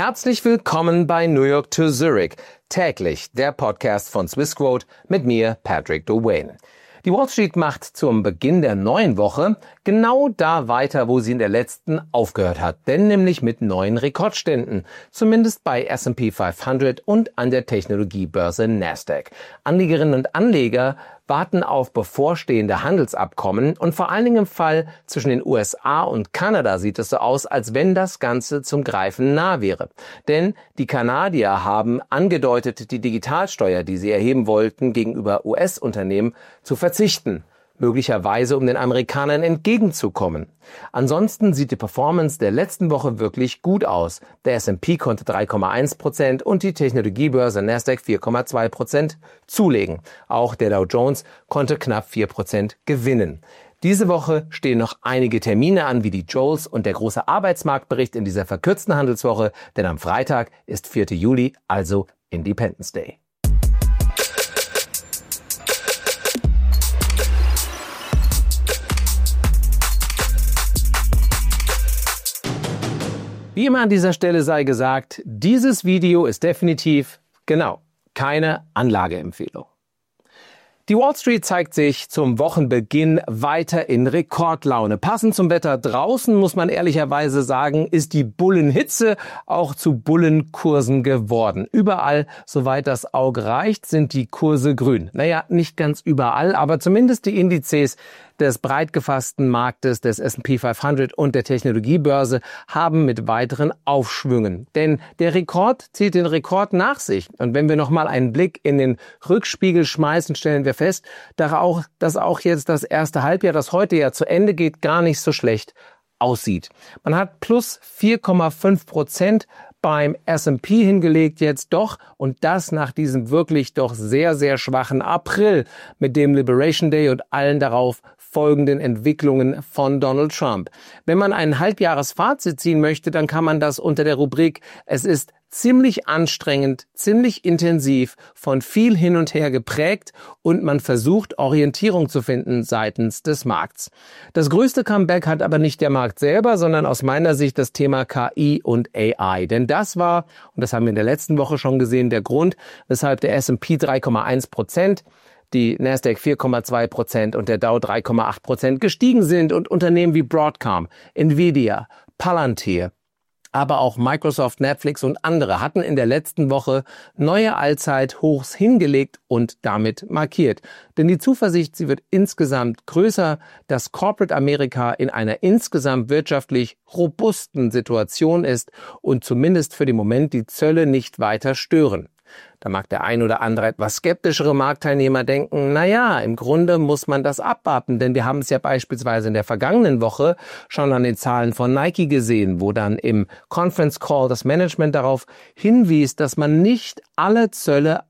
Herzlich willkommen bei New York to Zurich, täglich der Podcast von Swissquote mit mir, Patrick Drouin. Die Wall Street macht zum Beginn der neuen Woche genau da weiter, wo sie in der letzten aufgehört hat, denn nämlich mit neuen Rekordständen, zumindest bei S&P 500 und an der Technologiebörse Nasdaq. Anlegerinnen und Anleger warten auf bevorstehende Handelsabkommen und vor allen Dingen im Fall zwischen den USA und Kanada sieht es so aus, als wenn das Ganze zum Greifen nah wäre. Denn die Kanadier haben angedeutet, die Digitalsteuer, die sie erheben wollten, gegenüber US-Unternehmen zu verzichten. Möglicherweise, um den Amerikanern entgegenzukommen. Ansonsten sieht die Performance der letzten Woche wirklich gut aus. Der S&P konnte 3,1% und die Technologiebörse Nasdaq 4,2% zulegen. Auch der Dow Jones konnte knapp 4% gewinnen. Diese Woche stehen noch einige Termine an, wie die JOLTS und der große Arbeitsmarktbericht in dieser verkürzten Handelswoche, denn am Freitag ist 4. Juli, also Independence Day. Wie immer an dieser Stelle sei gesagt, dieses Video ist definitiv, keine Anlageempfehlung. Die Wall Street zeigt sich zum Wochenbeginn weiter in Rekordlaune. Passend zum Wetter draußen, muss man ehrlicherweise sagen, ist die Bullenhitze auch zu Bullenkursen geworden. Überall, soweit das Auge reicht, sind die Kurse grün. Naja, nicht ganz überall, aber zumindest die Indizes des breit gefassten Marktes des S&P 500 und der Technologiebörse haben mit weiteren Aufschwüngen. Denn der Rekord zieht den Rekord nach sich. Und wenn wir nochmal einen Blick in den Rückspiegel schmeißen, stellen wir fest, dass auch jetzt das erste Halbjahr, das heute ja zu Ende geht, gar nicht so schlecht aussieht. Man hat plus 4,5% beim S&P hingelegt jetzt doch und das nach diesem wirklich doch sehr, sehr schwachen April mit dem Liberation Day und allen darauf folgenden Entwicklungen von Donald Trump. Wenn man ein Halbjahresfazit ziehen möchte, dann kann man das unter der Rubrik "Es ist ziemlich anstrengend, ziemlich intensiv, von viel hin und her geprägt und man versucht, Orientierung zu finden seitens des Markts." Das größte Comeback hat aber nicht der Markt selber, sondern aus meiner Sicht das Thema KI und AI. Denn das war, und das haben wir in der letzten Woche schon gesehen, der Grund, weshalb der S&P 3,1%, die Nasdaq 4,2% und der Dow 3,8% gestiegen sind und Unternehmen wie Broadcom, Nvidia, Palantir, aber auch Microsoft, Netflix und andere hatten in der letzten Woche neue Allzeithochs hingelegt und damit markiert. Denn die Zuversicht, sie wird insgesamt größer, dass Corporate Amerika in einer insgesamt wirtschaftlich robusten Situation ist und zumindest für den Moment die Zölle nicht weiter stören. Da mag der ein oder andere etwas skeptischere Marktteilnehmer denken, im Grunde muss man das abwarten, denn wir haben es ja beispielsweise in der vergangenen Woche schon an den Zahlen von Nike gesehen, wo dann im Conference Call das Management darauf hinwies, dass man nicht alle Zölle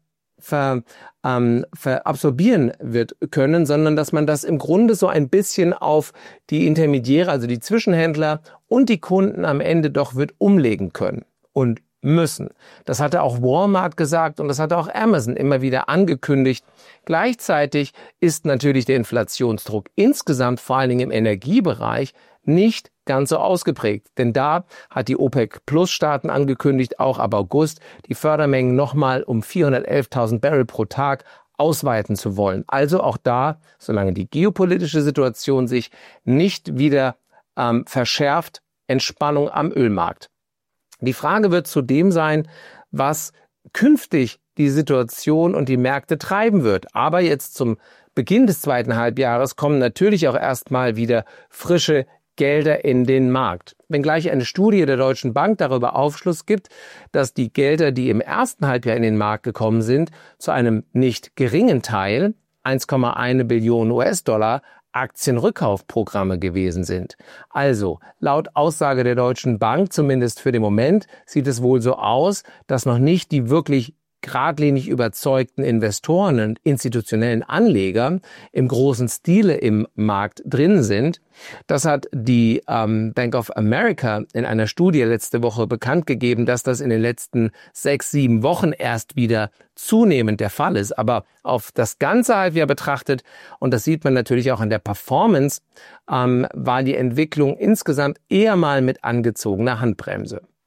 absorbieren wird können, sondern dass man das im Grunde so ein bisschen auf die Intermediäre, also die Zwischenhändler und die Kunden am Ende doch wird umlegen können und müssen. Das hatte auch Walmart gesagt und das hatte auch Amazon immer wieder angekündigt. Gleichzeitig ist natürlich der Inflationsdruck insgesamt, vor allen Dingen im Energiebereich, nicht ganz so ausgeprägt. Denn da hat die OPEC-Plus-Staaten angekündigt, auch ab August die Fördermengen nochmal um 411.000 Barrel pro Tag ausweiten zu wollen. Also auch da, solange die geopolitische Situation sich nicht wieder verschärft, Entspannung am Ölmarkt. Die Frage wird zudem sein, was künftig die Situation und die Märkte treiben wird. Aber jetzt zum Beginn des zweiten Halbjahres kommen natürlich auch erstmal wieder frische Gelder in den Markt. Wenngleich eine Studie der Deutschen Bank darüber Aufschluss gibt, dass die Gelder, die im ersten Halbjahr in den Markt gekommen sind, zu einem nicht geringen Teil, 1,1 Billionen US-Dollar, Aktienrückkaufprogramme gewesen sind. Also, laut Aussage der Deutschen Bank, zumindest für den Moment, sieht es wohl so aus, dass noch nicht die wirklich geradlinig überzeugten Investoren und institutionellen Anleger im großen Stile im Markt drin sind. Das hat die Bank of America in einer Studie letzte Woche bekannt gegeben, dass das in den letzten 6-7 Wochen erst wieder zunehmend der Fall ist. Aber auf das ganze Halbjahr betrachtet, und das sieht man natürlich auch an der Performance, war die Entwicklung insgesamt eher mal mit angezogener Handbremse.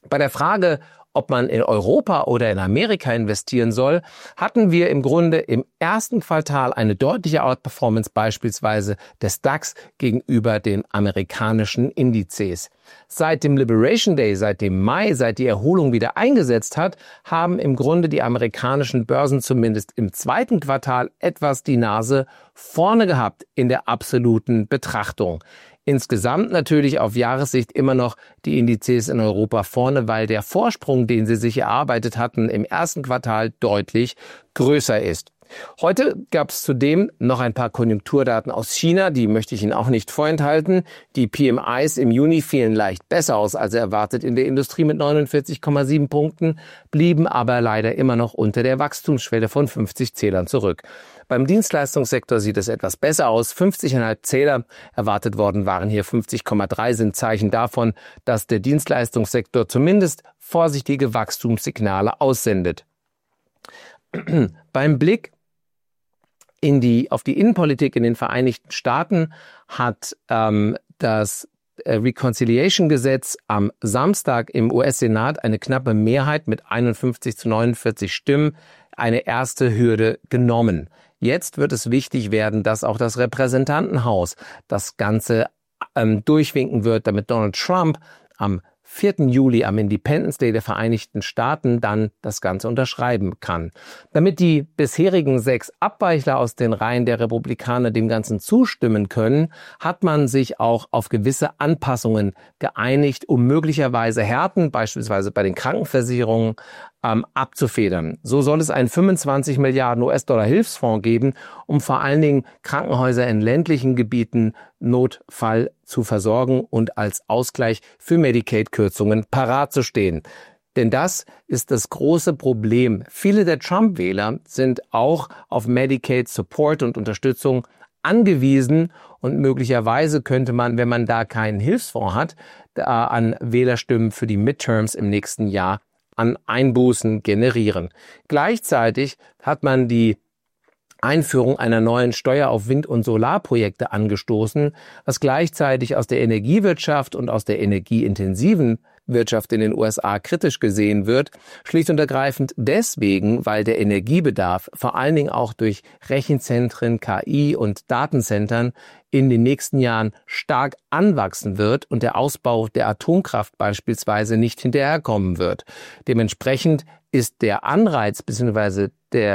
Bei der Frage, ob man in Europa oder in Amerika investieren soll, hatten wir im Grunde im ersten Quartal eine deutliche Outperformance beispielsweise des DAX gegenüber den amerikanischen Indizes. Seit dem Liberation Day, seit dem Mai, seit die Erholung wieder eingesetzt hat, haben im Grunde die amerikanischen Börsen zumindest im zweiten Quartal etwas die Nase vorne gehabt in der absoluten Betrachtung. Insgesamt natürlich auf Jahressicht immer noch die Indizes in Europa vorne, weil der Vorsprung, den sie sich erarbeitet hatten, im ersten Quartal deutlich größer ist. Heute gab es zudem noch ein paar Konjunkturdaten aus China, die möchte ich Ihnen auch nicht vorenthalten. Die PMIs im Juni fielen leicht besser aus als erwartet in der Industrie mit 49,7 Punkten, blieben aber leider immer noch unter der Wachstumsschwelle von 50 Zählern zurück. Beim Dienstleistungssektor sieht es etwas besser aus. 50,5 Zähler erwartet worden waren hier 50,3, sind Zeichen davon, dass der Dienstleistungssektor zumindest vorsichtige Wachstumssignale aussendet. Beim Blick auf die Innenpolitik in den Vereinigten Staaten hat das Reconciliation-Gesetz am Samstag im US-Senat eine knappe Mehrheit mit 51-49 Stimmen eine erste Hürde genommen. Jetzt wird es wichtig werden, dass auch das Repräsentantenhaus das Ganze durchwinken wird, damit Donald Trump am 4. Juli, am Independence Day der Vereinigten Staaten, dann das Ganze unterschreiben kann. Damit die bisherigen 6 Abweichler aus den Reihen der Republikaner dem Ganzen zustimmen können, hat man sich auch auf gewisse Anpassungen geeinigt, um möglicherweise Härten, beispielsweise bei den Krankenversicherungen, abzufedern. So soll es einen 25 Milliarden US-Dollar Hilfsfonds geben, um vor allen Dingen Krankenhäuser in ländlichen Gebieten Notfall zu versorgen und als Ausgleich für Medicaid-Kürzungen parat zu stehen. Denn das ist das große Problem. Viele der Trump-Wähler sind auch auf Medicaid-Support und Unterstützung angewiesen und möglicherweise könnte man, wenn man da keinen Hilfsfonds hat, an Wählerstimmen für die Midterms im nächsten Jahr an Einbußen generieren. Gleichzeitig hat man die Einführung einer neuen Steuer auf Wind- und Solarprojekte angestoßen, was gleichzeitig aus der Energiewirtschaft und aus der energieintensiven Wirtschaft in den USA kritisch gesehen wird, schlicht und ergreifend deswegen, weil der Energiebedarf vor allen Dingen auch durch Rechenzentren, KI und Datencentern in den nächsten Jahren stark anwachsen wird und der Ausbau der Atomkraft beispielsweise nicht hinterherkommen wird. Dementsprechend ist der Anreiz bzw.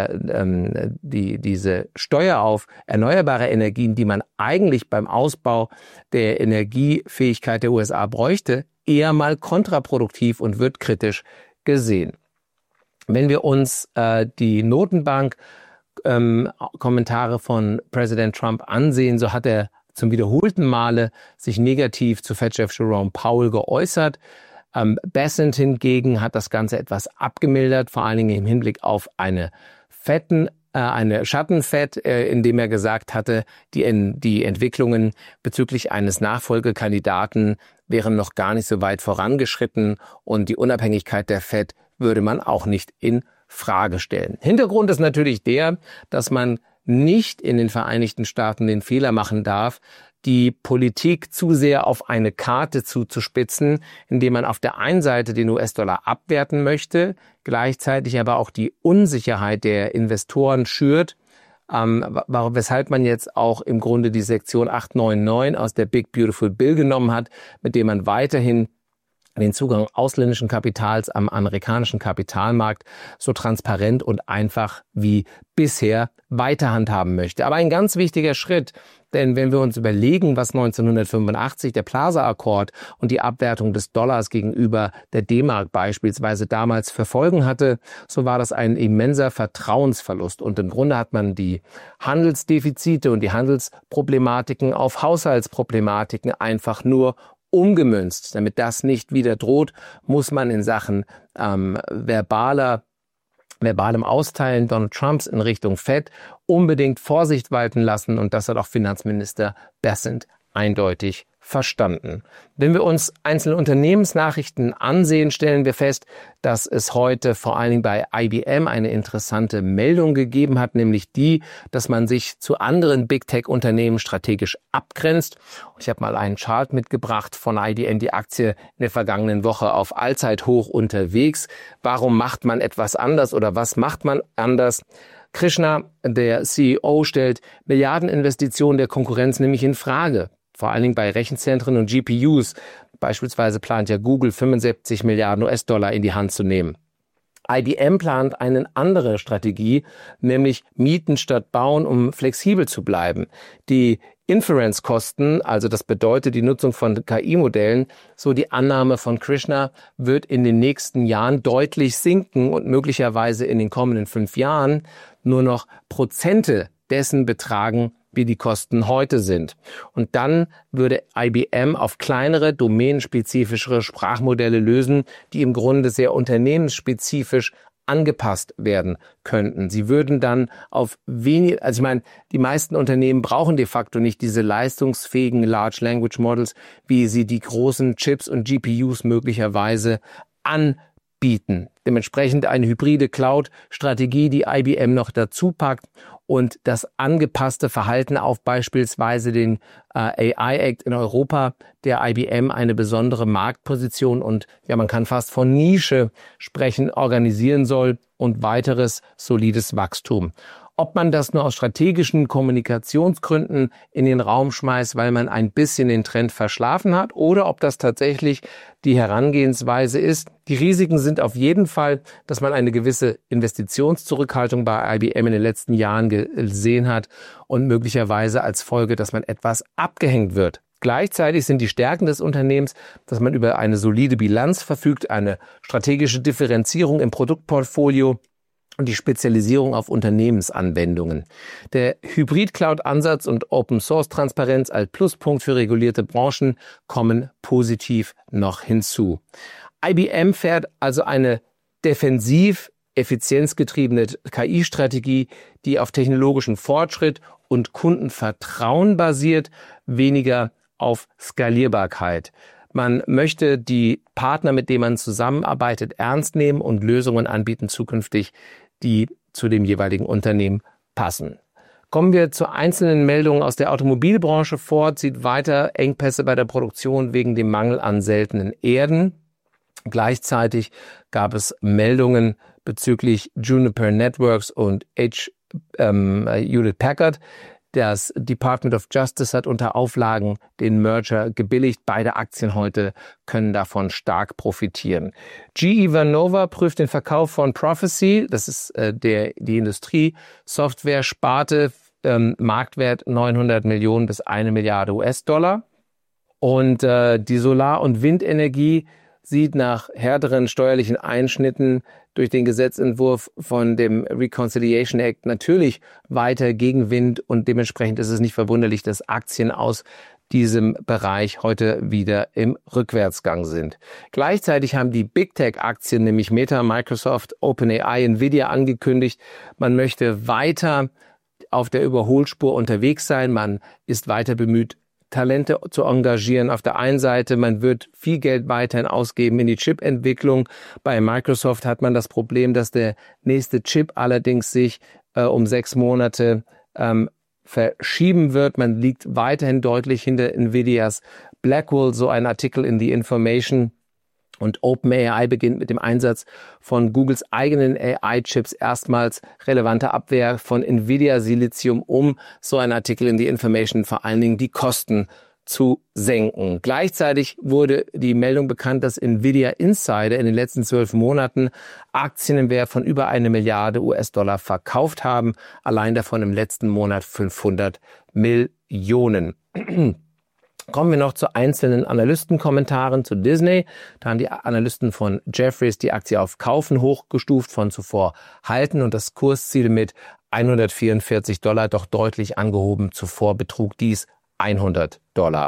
diese Steuer auf erneuerbare Energien, die man eigentlich beim Ausbau der Energiefähigkeit der USA bräuchte, eher mal kontraproduktiv und wird kritisch gesehen. Wenn wir uns die Notenbank-Kommentare von Präsident Trump ansehen, so hat er zum wiederholten Male sich negativ zu Fed-Chef Jerome Powell geäußert. Bessent hingegen hat das Ganze etwas abgemildert, vor allen Dingen im Hinblick auf eine Schattenfed, indem er gesagt hatte, die Entwicklungen bezüglich eines Nachfolgekandidaten wären noch gar nicht so weit vorangeschritten und die Unabhängigkeit der Fed würde man auch nicht in Frage stellen. Hintergrund ist natürlich der, dass man nicht in den Vereinigten Staaten den Fehler machen darf, die Politik zu sehr auf eine Karte zuzuspitzen, indem man auf der einen Seite den US-Dollar abwerten möchte, gleichzeitig aber auch die Unsicherheit der Investoren schürt, weshalb man jetzt auch im Grunde die Sektion 899 aus der Big Beautiful Bill genommen hat, mit dem man weiterhin den Zugang ausländischen Kapitals am amerikanischen Kapitalmarkt so transparent und einfach wie bisher weiter handhaben möchte. Aber ein ganz wichtiger Schritt, denn wenn wir uns überlegen, was 1985 der Plaza-Akkord und die Abwertung des Dollars gegenüber der D-Mark beispielsweise damals für Folgen hatte, so war das ein immenser Vertrauensverlust. Und im Grunde hat man die Handelsdefizite und die Handelsproblematiken auf Haushaltsproblematiken einfach nur umgemünzt. Damit das nicht wieder droht, muss man in Sachen verbalem Austeilen Donald Trumps in Richtung Fed unbedingt Vorsicht walten lassen und das hat auch Finanzminister Bessent eindeutig verstanden. Wenn wir uns einzelne Unternehmensnachrichten ansehen, stellen wir fest, dass es heute vor allen Dingen bei IBM eine interessante Meldung gegeben hat, nämlich die, dass man sich zu anderen Big Tech-Unternehmen strategisch abgrenzt. Ich habe mal einen Chart mitgebracht von IBM, die Aktie in der vergangenen Woche auf Allzeithoch unterwegs. Warum macht man etwas anders oder was macht man anders? Krishna, der CEO, stellt Milliardeninvestitionen der Konkurrenz nämlich in Frage. Vor allen Dingen bei Rechenzentren und GPUs. Beispielsweise plant ja Google 75 Milliarden US-Dollar in die Hand zu nehmen. IBM plant eine andere Strategie, nämlich mieten statt bauen, um flexibel zu bleiben. Die Inference-Kosten, also das bedeutet die Nutzung von KI-Modellen, so die Annahme von Krishna, wird in den nächsten Jahren deutlich sinken und möglicherweise in den kommenden 5 Jahren nur noch Prozente dessen betragen, wie die Kosten heute sind. Und dann würde IBM auf kleinere, domänenspezifischere Sprachmodelle lösen, die im Grunde sehr unternehmensspezifisch angepasst werden könnten. Sie würden dann auf wenig, also ich meine, die meisten Unternehmen brauchen de facto nicht diese leistungsfähigen Large Language Models, wie sie die großen Chips und GPUs möglicherweise anbieten. Dementsprechend eine hybride Cloud-Strategie, die IBM noch dazu packt und das angepasste Verhalten auf beispielsweise den AI Act in Europa, der IBM eine besondere Marktposition und ja, man kann fast von Nische sprechen, organisieren soll und weiteres solides Wachstum. Ob man das nur aus strategischen Kommunikationsgründen in den Raum schmeißt, weil man ein bisschen den Trend verschlafen hat, oder ob das tatsächlich die Herangehensweise ist. Die Risiken sind auf jeden Fall, dass man eine gewisse Investitionszurückhaltung bei IBM in den letzten Jahren gesehen hat und möglicherweise als Folge, dass man etwas abgehängt wird. Gleichzeitig sind die Stärken des Unternehmens, dass man über eine solide Bilanz verfügt, eine strategische Differenzierung im Produktportfolio und die Spezialisierung auf Unternehmensanwendungen. Der Hybrid-Cloud-Ansatz und Open-Source-Transparenz als Pluspunkt für regulierte Branchen kommen positiv noch hinzu. IBM fährt also eine defensiv effizienzgetriebene KI-Strategie, die auf technologischen Fortschritt und Kundenvertrauen basiert, weniger auf Skalierbarkeit. Man möchte die Partner, mit denen man zusammenarbeitet, ernst nehmen und Lösungen anbieten zukünftig, die zu dem jeweiligen Unternehmen passen. Kommen wir zu einzelnen Meldungen aus der Automobilbranche. Ford sieht weiter Engpässe bei der Produktion wegen dem Mangel an seltenen Erden. Gleichzeitig gab es Meldungen bezüglich Juniper Networks und Hewlett Packard. Das Department of Justice hat unter Auflagen den Merger gebilligt. Beide Aktien heute können davon stark profitieren. GE Vernova prüft den Verkauf von Prophecy. Das ist die Industrie-Software-Sparte, Marktwert 900 Millionen bis 1 Milliarde US-Dollar. Und die Solar- und Windenergie sieht nach härteren steuerlichen Einschnitten durch den Gesetzentwurf von dem Reconciliation Act natürlich weiter Gegenwind und dementsprechend ist es nicht verwunderlich, dass Aktien aus diesem Bereich heute wieder im Rückwärtsgang sind. Gleichzeitig haben die Big Tech-Aktien, nämlich Meta, Microsoft, OpenAI, Nvidia angekündigt, man möchte weiter auf der Überholspur unterwegs sein, man ist weiter bemüht, Talente zu engagieren. Auf der einen Seite, man wird viel Geld weiterhin ausgeben in die Chip-Entwicklung. Bei Microsoft hat man das Problem, dass der nächste Chip allerdings sich um 6 Monate verschieben wird. Man liegt weiterhin deutlich hinter Nvidias Blackwell, so ein Artikel in The Information. Und OpenAI beginnt mit dem Einsatz von Googles eigenen AI-Chips erstmals relevante Abwehr von Nvidia Silizium, um, so ein Artikel in The Information, vor allen Dingen die Kosten zu senken. Gleichzeitig wurde die Meldung bekannt, dass Nvidia Insider in den letzten 12 Monaten Aktien im Wert von über 1 Milliarde US-Dollar verkauft haben. Allein davon im letzten Monat 500 Millionen. Kommen wir noch zu einzelnen Analystenkommentaren zu Disney. Da haben die Analysten von Jefferies die Aktie auf Kaufen hochgestuft, von zuvor halten und das Kursziel mit $144 doch deutlich angehoben. Zuvor betrug dies $100.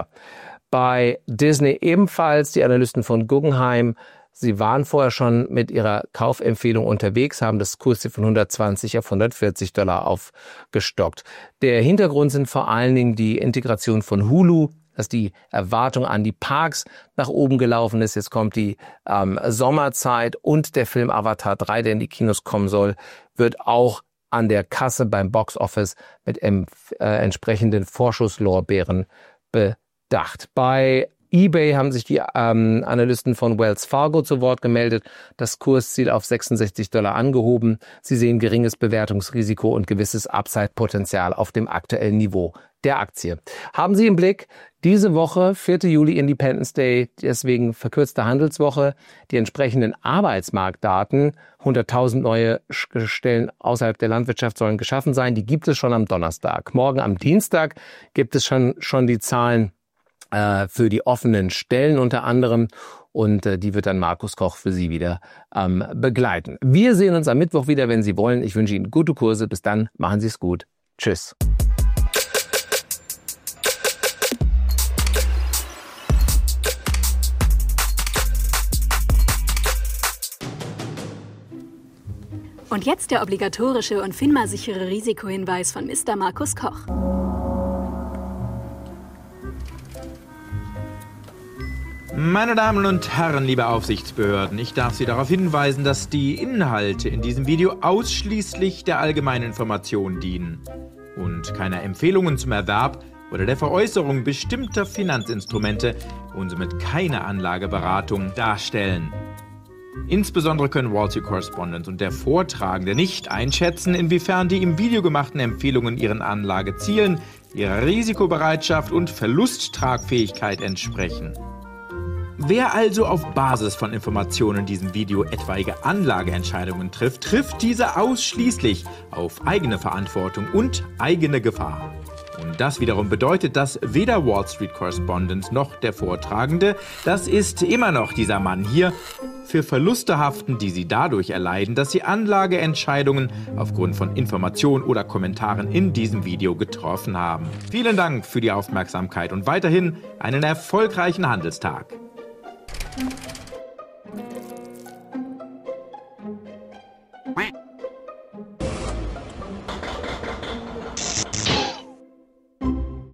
Bei Disney ebenfalls die Analysten von Guggenheim. Sie waren vorher schon mit ihrer Kaufempfehlung unterwegs, haben das Kursziel von $120 auf $140 aufgestockt. Der Hintergrund sind vor allen Dingen die Integration von Hulu dass die Erwartung an die Parks nach oben gelaufen ist. Jetzt kommt die Sommerzeit und der Film Avatar 3, der in die Kinos kommen soll, wird auch an der Kasse beim Boxoffice mit entsprechenden Vorschusslorbeeren bedacht. Bei eBay haben sich die Analysten von Wells Fargo zu Wort gemeldet. Das Kursziel auf $66 angehoben. Sie sehen geringes Bewertungsrisiko und gewisses Upside-Potenzial auf dem aktuellen Niveau der Aktie. Haben Sie im Blick, diese Woche, 4. Juli, Independence Day, deswegen verkürzte Handelswoche, die entsprechenden Arbeitsmarktdaten, 100.000 neue Stellen außerhalb der Landwirtschaft sollen geschaffen sein, die gibt es schon am Donnerstag. Morgen am Dienstag gibt es schon die Zahlen für die offenen Stellen unter anderem und die wird dann Markus Koch für Sie wieder begleiten. Wir sehen uns am Mittwoch wieder, wenn Sie wollen. Ich wünsche Ihnen gute Kurse. Bis dann, machen Sie es gut. Tschüss. Und jetzt der obligatorische und FINMA-sichere Risikohinweis von Mr. Markus Koch. Meine Damen und Herren, liebe Aufsichtsbehörden, ich darf Sie darauf hinweisen, dass die Inhalte in diesem Video ausschließlich der allgemeinen Information dienen und keine Empfehlungen zum Erwerb oder der Veräußerung bestimmter Finanzinstrumente und somit keine Anlageberatung darstellen. Insbesondere können Wall Street Correspondent und der Vortragende nicht einschätzen, inwiefern die im Video gemachten Empfehlungen ihren Anlagezielen, ihrer Risikobereitschaft und Verlusttragfähigkeit entsprechen. Wer also auf Basis von Informationen in diesem Video etwaige Anlageentscheidungen trifft diese ausschließlich auf eigene Verantwortung und eigene Gefahr. Und das wiederum bedeutet, dass weder Wall Street Correspondent noch der Vortragende, das ist immer noch dieser Mann hier, für Verluste haften, die sie dadurch erleiden, dass sie Anlageentscheidungen aufgrund von Informationen oder Kommentaren in diesem Video getroffen haben. Vielen Dank für die Aufmerksamkeit und weiterhin einen erfolgreichen Handelstag. Quack.